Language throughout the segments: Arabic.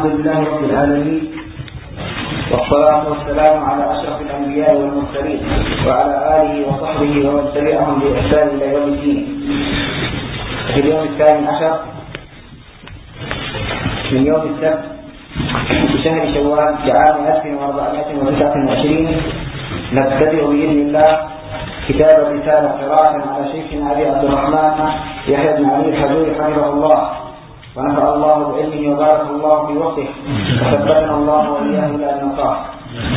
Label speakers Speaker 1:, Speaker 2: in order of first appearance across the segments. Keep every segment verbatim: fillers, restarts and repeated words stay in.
Speaker 1: الحمد لله رب العالمين، والصلاة والسلام على أشرف الأنبياء والمرسلين وعلى آله وصحبه ومن تبعهم بإحسان إلى يوم الدين. في اليوم الثاني عشر من يوم السبت في شهر شوال لعام ألف وأربعمائة وتسعة وعشرين نبتدئ بإذن الله كتاب الرسالة قراءة على شيخنا أبي عبد الرحمن يحيى بن علي الحجوري حفظه الله، ونفع الله بعلمه وبارك الله في وقته وثبتنا الله وإياه إلى النصارى.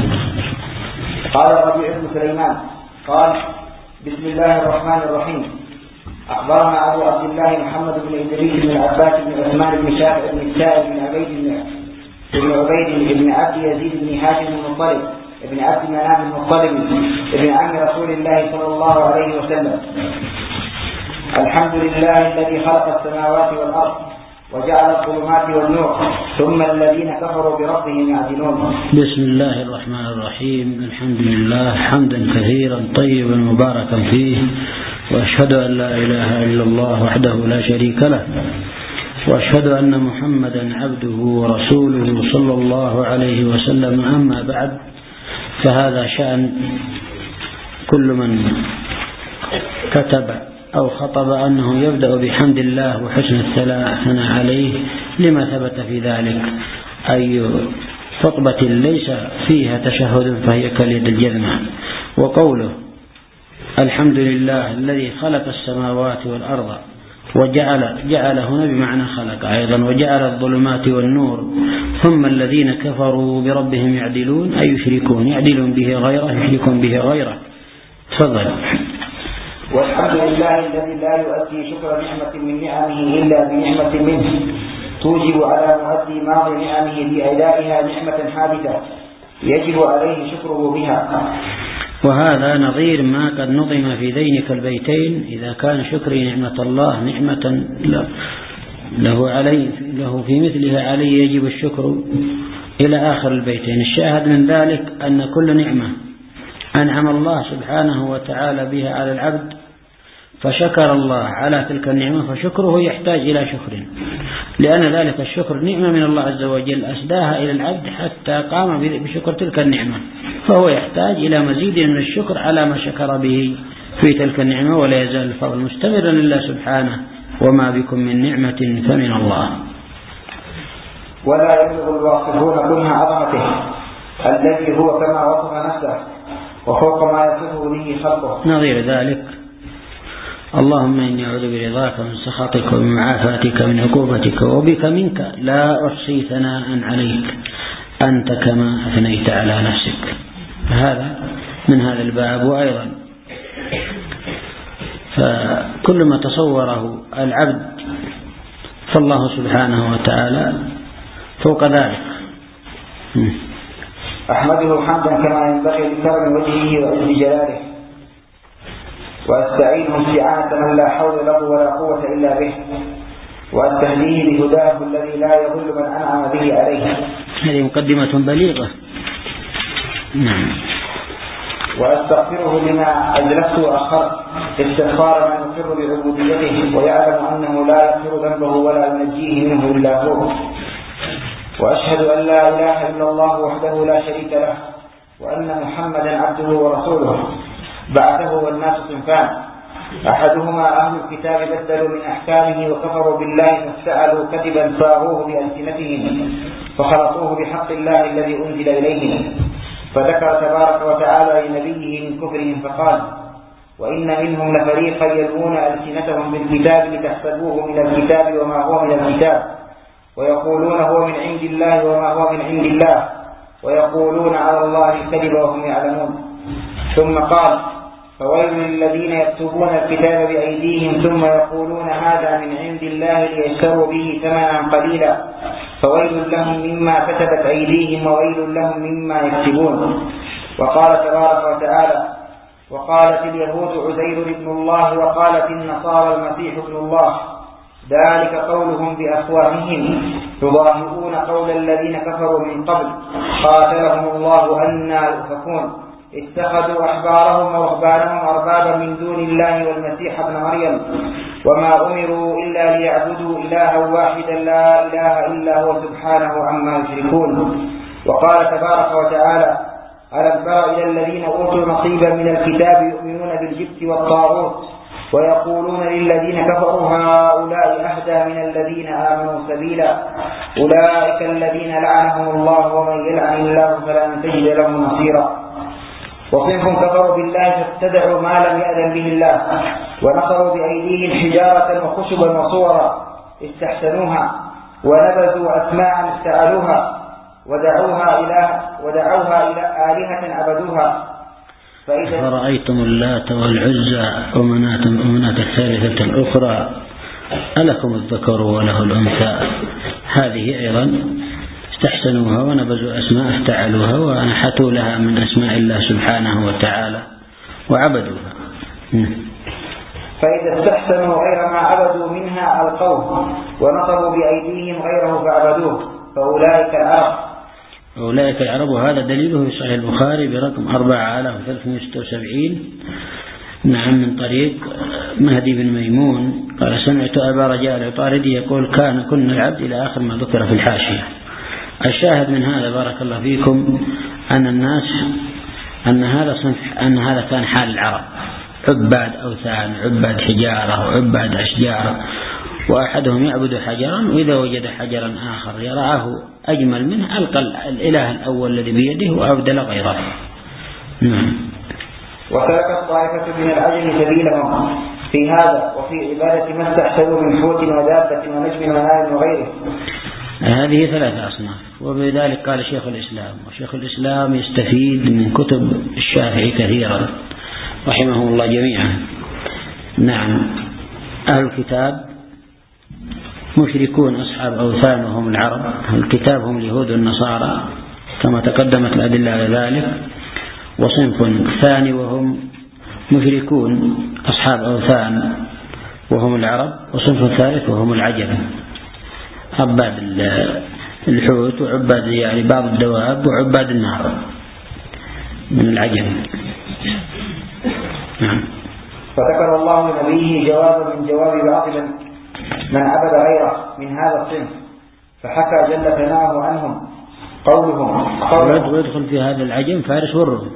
Speaker 1: قال ربيع بن سليمان قال: بسم الله الرحمن الرحيم. أخبرنا أبو عبد الله محمد بن إدريس بن العباس بن عثمان بن شافع بن السائب بن عبيد بن عبيد بن عبد يزيد بن هاشم المطلب ابن عبد مناف المطلب ابن عم رسول الله صلى الله عليه وسلم: الحمد لله الذي خلق السماوات والأرض وجعل الظلمات والنور ثم الذين كفروا بربهم يعدلون.
Speaker 2: بسم الله الرحمن الرحيم. الحمد لله حمدا كثيرا طيبا مباركا فيه، وأشهد أن لا إله إلا الله وحده لا شريك له، وأشهد أن محمدا عبده ورسوله صلى الله عليه وسلم. أما بعد، فهذا شأن كل من كتب أو خطب أنه يبدأ بحمد الله وحسن الثناء عليه لما ثبت في ذلك. أي خطبة ليس فيها تشهد فهي كاليد الجذمة. وقوله الحمد لله الذي خلق السماوات والأرض وجعل جعل هنا بمعنى خلق أيضا، وجعل الظلمات والنور ثم الذين كفروا بربهم يعدلون، أي يشركون، يعدلون به غيره، يشركون به غيره. تفضل.
Speaker 1: والحمد لله الذي لا يؤدي شكر نعمة من نعمه إلا بنعمة منه توجب على مؤدي ماضي نعمه بأدائها نعمة حادثة يجب عليه شكره بها.
Speaker 2: وهذا نظير ما قد نظم في ذينك البيتين: إذا كان شكري نعمة الله نعمة له علي له في مثلها علي يجب الشكر إلى آخر البيتين. الشاهد من ذلك أن كل نعمة أنعم الله سبحانه وتعالى بها على العبد فشكر الله على تلك النعمة، فشكره يحتاج إلى شكر، لأن ذلك الشكر نعمة من الله عز وجل أسداها إلى العبد حتى قام بشكر تلك النعمة، فهو يحتاج إلى مزيد من الشكر على ما شكر به في تلك النعمة، ولا يزال الفضل مستمرا لله سبحانه: وما بكم من نعمة فمن الله.
Speaker 1: ولا يبلغ الواصفون كنها عظمته الذي هو كما وصف نفسه وفوق ما يصفه به خلقه.
Speaker 2: نظير ذلك: اللهم إني أعوذ برضاك من سخطك ومن معافاتك من عقوبتك وبك منك لا أحصي ثناء عليك أنت كما أثنيت على نفسك. هذا من هذا الباب. وأيضا فكل ما تصوره العبد فالله سبحانه وتعالى فوق ذلك.
Speaker 1: أحمده حمدا كما ينبغي لكرم وجهه وعز جلاله، وأستعينه استعانة من لا حول له ولا قوة إلا به، وأستهديه بهداه الذي لا يضل من أنعم به عليه.
Speaker 2: هذه مقدمة بليغة. نعم.
Speaker 1: وأستغفره لما أجلسته وأخرت استغفار من يقر بعبوديته ويعلم أنه لا يغفر ذنبه ولا ينجيه منه إلا هو. وأشهد أن لا إله إلا الله وحده لا شريك له، وأن محمدا عبده ورسوله بعثه والناس صنفان: أحدهما أهل الكتاب بدلوا من أحكامه وكفروا بالله فافتعلوا كذبا صاغوه بألسنتهم فخلطوه بحق الله الذي أنزل إليهم، فذكر تبارك وتعالى لنبيه من كفرهم فقال: وإن منهم لفريقا يلوون ألسنتهم بالكتاب لتحسبوه من الكتاب وما هو من الكتاب ويقولون هو من عند الله وما هو من عند الله ويقولون على الله الكذب وهم يعلمون. ثم قال: فويل للذين يكتبون الكتاب بأيديهم ثم يقولون هذا من عند الله ليشتروا به ثمنا قليلا فويل لهم مما كتبت أيديهم وويل لهم مما يكتبون. وقال تبارك وتعالى: وقالت اليهود عزير ابن الله وقالت النصارى المسيح ابن الله ذلك قولهم بأفواههم يضاهئون قول الذين كفروا من قبل قاتلهم الله أنى يؤفكون اتخذوا أحبارهم ورهبانهم أربابا من دون الله والمسيح ابن مريم وما أمروا إلا ليعبدوا إلها واحدا لا إله إلا هو سبحانه عما يشركون. وقال تبارك وتعالى: ألم تر إلى الذين أوتوا نصيبا من الكتاب يؤمنون بالجبت والطاغوت ويقولون للذين كفروا هؤلاء أهدى من الذين آمنوا سبيلا أولئك الذين لعنهم الله ومن يلعن الله فلن تجد له نصيرا. وصنف كفروا بالله فابتدعوا ما لم يأذن به الله ونصروا بأيديهم حجارة وخشبا وصورا استحسنوها ونبذوا أسماء استعلوها ودعوها إلى ودعوها إلى آلهة عبدوها.
Speaker 2: فرأيتم اللات والعزى ومناة الثالثة الأخرى ألكم الذكر وله الأنثى. هذه أيضا استحسنوها ونبذوا أسماء افتعلوها ونحتوا لها من أسماء الله سبحانه وتعالى وعبدوها.
Speaker 1: فإذا استحسنوا غير ما عبدوا منها ألقوه ونصبوا بأيديهم غيره فعبدوه فأولئك العرب.
Speaker 2: أولئك العرب. وهذا دليله في صحيح البخاري برقم أربعة آلاف وثلاثمائة وستة وسبعين نعم من طريق مهدي بن ميمون قال: سمعت أبا رجاء العطاردي يقول: كان كن العبد إلى آخر ما ذكر في الحاشية. الشاهد من هذا بارك الله فيكم أن الناس أن هذا صنف أن هذا كان حال العرب، عباد أوثان، عباد حجارة وعباد أشجار، وأحدهم يعبد حجرا وإذا وجد حجرا آخر يرعاه أجمل منه ألقى الإله الأول الذي بيده وأبدل غيره. نعم.
Speaker 1: وسلكت طائفة من العجم سبيلهم في هذا وفي عبادة ما استحسنوا من حوت ودابة ونجم ونار وغيره.
Speaker 2: هذه ثلاثة أصناف. وبذلك قال شيخ الإسلام، وشيخ الإسلام يستفيد من كتب الشافعي كثيرا رحمه الله جميعا. نعم. أهل الكتاب مشركون أصحاب أوثان وهم العرب، الكتاب هم اليهود والنصارى كما تقدمت الأدلة على ذلك. وصنف ثاني وهم مشركون أصحاب أوثان وهم العرب. وصنف ثالث وهم العجم، عباد الحوت وعباد يعني بعض الدواب وعباد النار من العجم. نعم.
Speaker 1: فذكر الله لنبيه جوابا من جواب بعض من عبد غيره من هذا الصنف فحكى جل ثناؤه عنهم قولهم
Speaker 2: ويدخل في هذا العجم فارس والروم.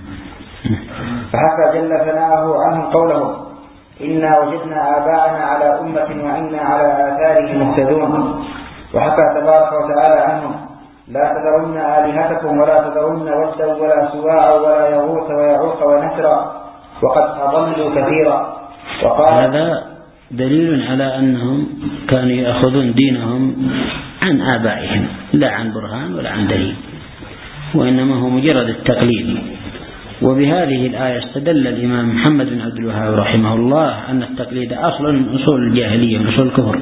Speaker 1: فحكى جل ثناؤه عنهم قولهم: إنا وجدنا آباءنا على أمة وإنا على آثارهم مهتدون. وحكى تبارك وتعالى عنهم: لا تذرن آلهتكم ولا تذرن ودا ولا سواعا ولا يغوث ويعوق ونسرا وقد أضلوا كثيرا. وقال:
Speaker 2: هذا دليل على أنهم كانوا يأخذون دينهم عن آبائهم لا عن برهان ولا عن دليل، وإنما هو مجرد التقليد. وبهذه الآية استدل الإمام محمد بن عبد الوهاب رحمه الله أن التقليد أصل من أصول الجاهلية من أصول الكفر.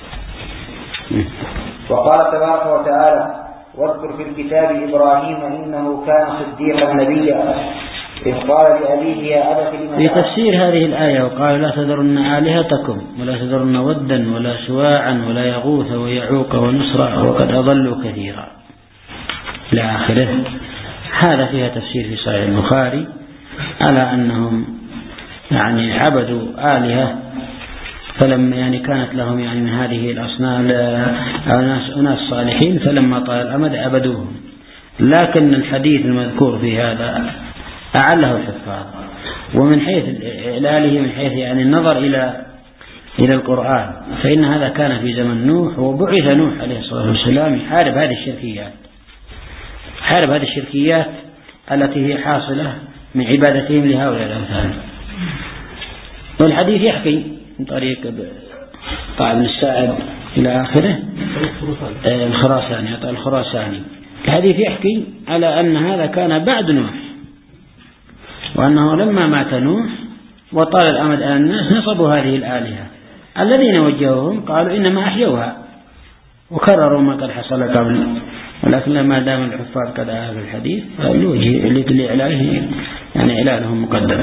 Speaker 1: وقال تبارك وتعالى: واذكر في الكتاب إبراهيم إنه كان صديقا نبيا إذ قال لأبيه يا أبت لم
Speaker 2: في تفسير هذه الآية وقال: لا تذرن آلهتكم ولا تذرن ودا ولا سواعا ولا يغوث ويعوق ونسرا وقد أضلوا كثيرا إلى آخره. هذا فيها تفسير في صحيح البخاري على أنهم يعني عبدوا آلهة فلما يعني كانت لهم يعني من هذه الأصنام أناس أناس صالحين فلما طال الأمد عبدوهم. لكن الحديث المذكور في هذا أعله الحفاظ، ومن حيث إعلاله من حيث يعني النظر إلى إلى القرآن فإن هذا كان في زمن نوح، وبعث نوح عليه الصلاة والسلام يحارب هذه الشركيات، حارب هذه الشركيات التي هي حاصلة من عبادتهم لهؤلاء الأوثان. والحديث يحكي من طريق طاع بن السائب إلى آخره الخراساني عطاء الخراساني. الحديث يحكي على أن هذا كان بعد نوح، وأنه لما مات نوح وطال الأمد على الناس نصبوا هذه الآلهة. الذين وجهوهم قالوا إنما أحيوها وكرروا ما قد حصل قبل، ولكن لما دام الحفاظ قد أهل الحديث فالوجه لإعلاله يعني إعلانهم مقدم.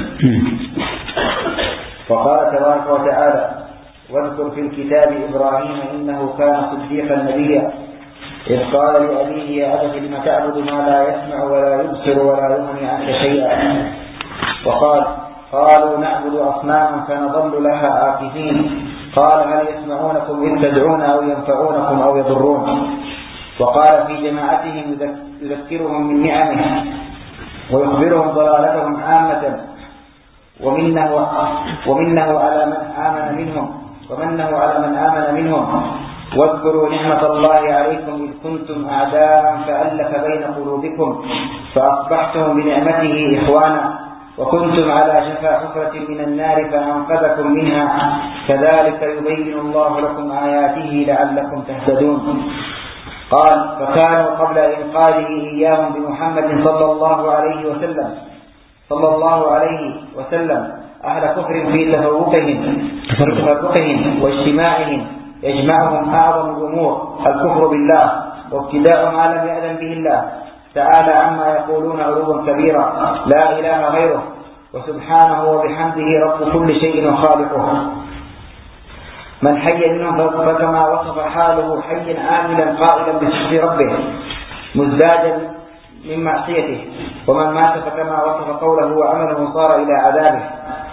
Speaker 1: وقال تبارك وتعالى: واذكر في الكتاب إبراهيم إنه كان صديقا نبيا إذ قال لأبيه يا أبت لم تعبد ما لا يسمع ولا يبصر ولا يغني عنك شيئا. وقال قالوا نعبد أصناما فنظل لها عاكفين. قال هل يسمعونكم إذ تدعون أو ينفعونكم أو يضرون. وقال في جماعتهم يذكرهم من نعمه ويخبرهم ضلالتهم عامة ومنه, ومنه على من آمن منهم ومنه على من آمن منهم. واذكروا نعمة الله عليكم إذ كنتم أعداء فألف بين قلوبكم فأصبحتم بنعمته إخوانا وكنتم على شفا حفرة من النار فأنقذكم منها كذلك يبين الله لكم آياته لعلكم تهتدون. قال فكانوا قبل إنقاذه إياهم بمحمد صلى الله عليه وسلم صلى الله عليه وسلم أهل كفر في تفرقهم تفرقهم واجتماعهم يجمعهم أعظم الأمور الكفر بالله وابتداء ما لم يأذن به الله تعالى عما يقولون علوا كبيرا لا إله غيره وسبحانه وبحمده رب كل شيء وخالقه. من حي منهم فكما وصف حاله حيا عاملا قائلا بسخط ربه مزدادا من معصيته. ومن مات فكما وصف قوله وعمله صار إلى عذابه.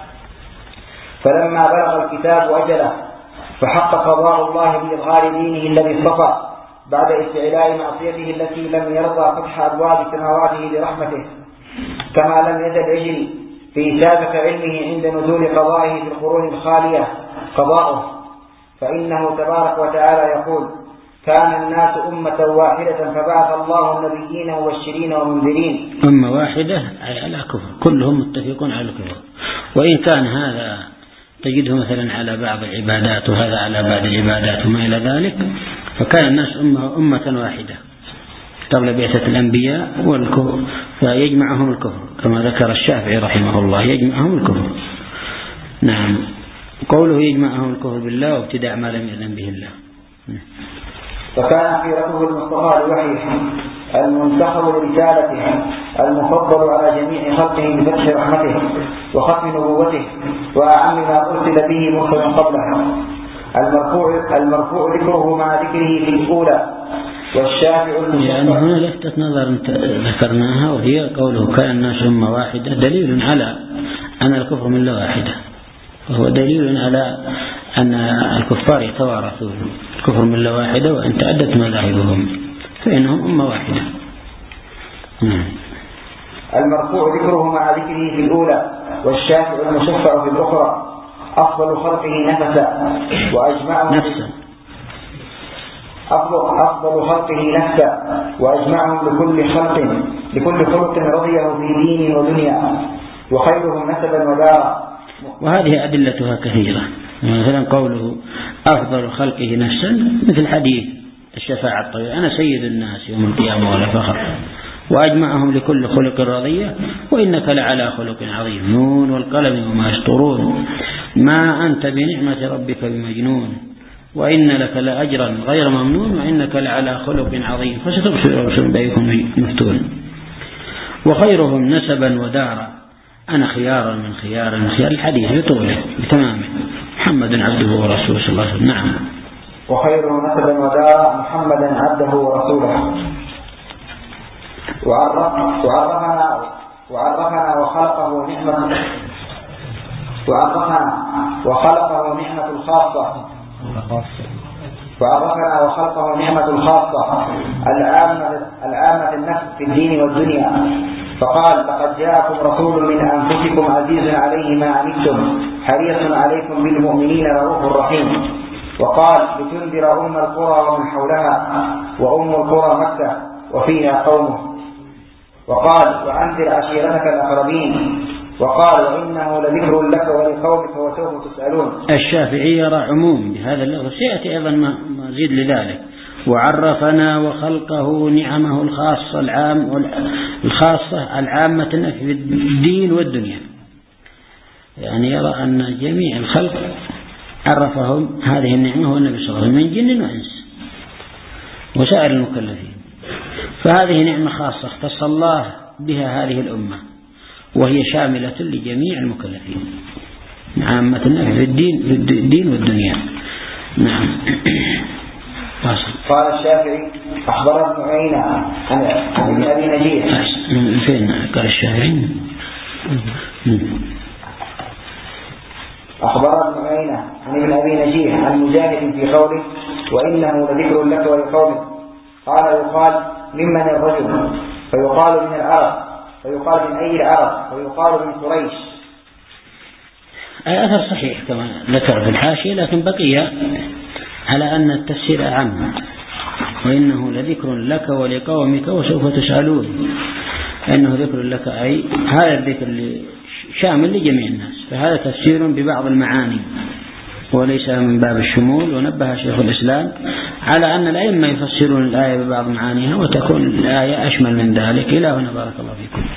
Speaker 1: فلما بلغ الكتاب أجله فحق قضاء الله بإظهار دينه الذي اصطفى بعد استعلاء معصيته التي لم يرضى فتح أبواب سماواته برحمته كما لم يزل يجري في سابق علمه عند نزول قضائه في القرون الخالية قضاؤه. فإنه تبارك وتعالى يقول كان الناس أمة واحدة فبعث الله النبيين مبشرين ومنذرين.
Speaker 2: أمة واحدة أي على كفر كلهم متفقون على الكفر. وإن كان هذا تجده مثلا على بعض العبادات وهذا على بعض العبادات وما إلى ذلك فكان الناس أمة, أمة واحدة قبل بعثة الأنبياء والكفر فيجمعهم الكفر كما ذكر الشافعي رحمه الله يجمعهم الكفر. نعم قوله يجمعهم الكفر بالله وابتداء ما لم يأذن به الله.
Speaker 1: فكان خيرته المصطفى لوحيه المنتخب لرسالته المفضل على جميع خلقه بفتح رحمته وختم نبوته وأعم ما أرسل به مرسل قبله المرفوع المرفوع ذكره مع ذكره في الأولى والشافع المشفع.
Speaker 2: يعني هنا لفتت نظر ذكرناها وهي قوله كان الناس أمة واحدة دليل على أن الكفر ملة واحدة وهو دليل على أن الكفار يتوارثون الكفر ملة واحدة وأن تعدت مذاهبهم فإنهم أمة واحدة.
Speaker 1: المرفوع ذكره مع ذكره في الأولى والشافع المشفع في الأخرى أفضل خلقه نفسا وأجمعهم
Speaker 2: نفسا
Speaker 1: أفضل, أفضل خلقه نفسا وأجمعهم لكل خلق لكل خلق رضيه في دينه ودنيا وخيرهم نسبا ودارا.
Speaker 2: وهذه أدلتها كثيرة مثلا قوله أفضل خلقه نفسا مثل حديث الشفاعة الطويلة أنا سيد الناس يوم القيامة ولا فخر وأجمعهم لكل خلق رضية وإنك لعلى خلق عظيم نون والقلم وما يسطرون ما أنت بنعمة ربك بمجنون وإن لك لأجرا غير ممنون وإنك لعلى خلق عظيم فستبصر رسول بأيكم مفتون. وخيرهم نسبا ودارا أنا خيارا من خيار من خيار الحديث بطوله بتمامه محمد عبده ورسوله صلى الله عليه وسلم. نعم
Speaker 1: وخيرهم نسبا ودارا محمدا عبده ورسوله. وعرفنا وعرفنا وخلقه نعمة وعرفنا وخلقه نعمة الخاصة وعرفنا وخلقه نعمة الخاصة العامة العامة النفس في الدين والدنيا فقال لقد جاءكم رسول من أنفسكم عزيز عليه ما عنتم حريص عليكم بالمؤمنين رؤوف رحيم. وقال لتنذر أم القرى ومن حولها وأم القرى مكة وفيها قومه. وقال وأنذر عشيرتك الأقربين. وقال وإنه لذكر لك ولقومك وسوف تسألون.
Speaker 2: الشافعي يرى عموم بهذا اللفظ سيأتي أيضا مزيد لذلك. وعرفنا وخلقه نعمه الخاصة العام الخاصة العامة في الدين والدنيا يعني يرى أن جميع الخلق عرفهم هذه النعمة هو النبي صلى الله عليه وسلم من جن وإنس وسائر المكلفين فهذه نعمة خاصة اختص الله بها هذه الأمة وهي شاملة لجميع المكلفين عامة في الدين في الدين والدنيا. نعم.
Speaker 1: قال الشافعي أخبر ابن عيينة عن ابن أبي نجيح.
Speaker 2: فين قال الشافعي؟
Speaker 1: أخبر ابن عيينة عن ابن أبي نجيح عن مجاهد في قوله وإنه لذكر لك ولقومك. قال يقال ممن الرجل فيقال من العرب فيقال من أي العرب ويقال من قريش.
Speaker 2: الأثر صحيح كما ذكر في الحاشية، لكن بقي على أن التفسير أعم، وإنه لذكر لك ولقومك وسوف تسألون، أنه ذكر لك أي هذا الذكر شامل لجميع الناس، فهذا تفسير ببعض المعاني وليس من باب الشمول. ونبه شيخ الإسلام على أن الأئمة يفسرون الآية ببعض معانيها وتكون الآية أشمل من ذلك. إلى هنا بارك الله فيكم.